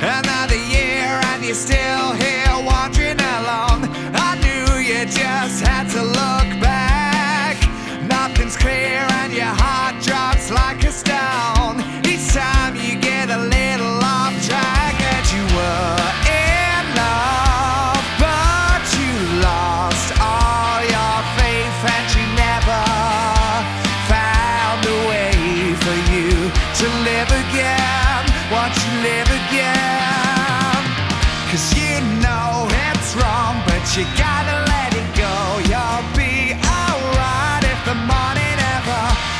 Another year and you're still here wandering along. I knew you just had to look back. Nothing's clear and your heart drops like a stone each time you get a little off track. And you were in love, but you lost all your faith, and you never found a way for you to live again. Won't you live again? 'Cause you know it's wrong, but you gotta let it go. You'll be alright if the morning ever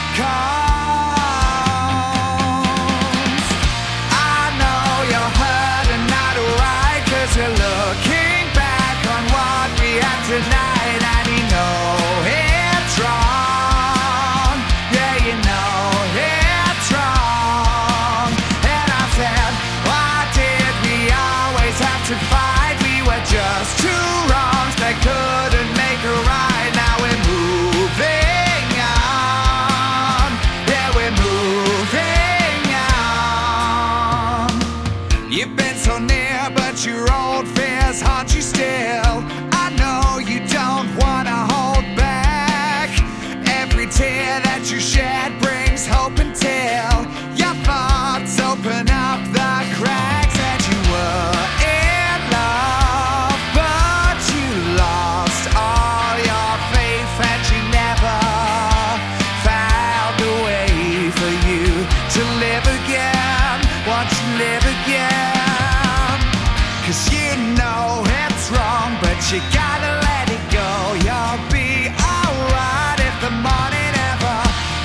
comes. I know you're hurt and not right, 'cause you're looking back on what we had tonight, and you know it's wrong. Yeah, you know it's wrong. And I said, why did we always have to fight? We were just two wrongs that couldn't make a right. Now we're moving on. Yeah, we're moving on. You've been so near, but your old fears haunt you still. I know you don't wanna hold back. Every tear that you shed brings hope until your thoughts open up the cracks. And you were in love, but you lost all your faith, and you never found a way for you to live again. Won't you live again? 'Cause you know it's wrong, but you gotta let it go. You'll be alright if the morning ever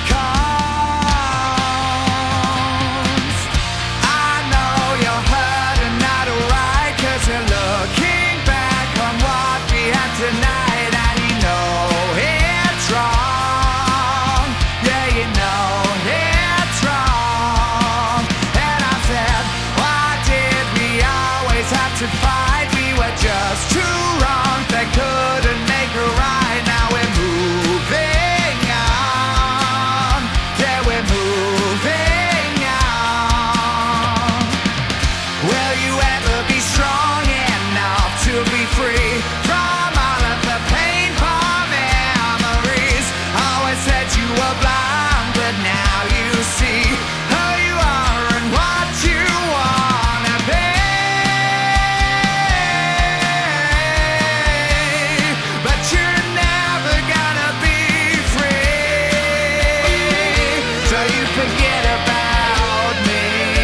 comes. I know you're hurt and not right, 'cause you're looking back on what we had tonight, and you know it's wrong. Yeah, you know it's wrong. And I said, why did we always have to fight? We were just two wrongs that couldn't make a right. Now we're moving on. Yeah, we're moving on. Will you ever be strong enough to be free from all of the painful memories? Always said you were blind, but now you see who you are and what you wanna be. But you're never gonna be free, so you forget about me.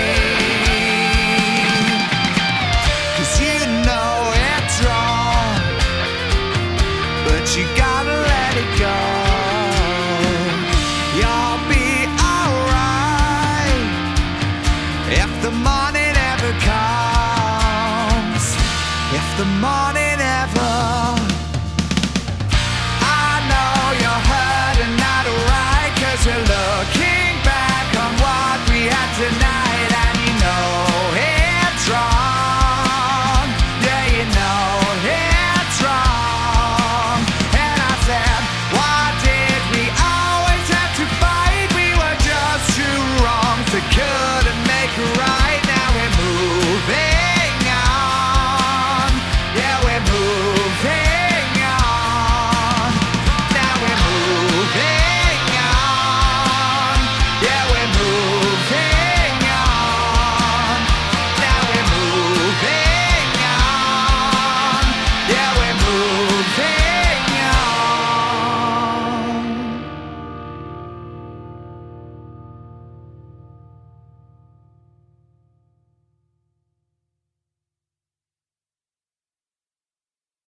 'Cause you know it's wrong, but you gotta let it go. You'll be alright if the morning ever comes. If the morning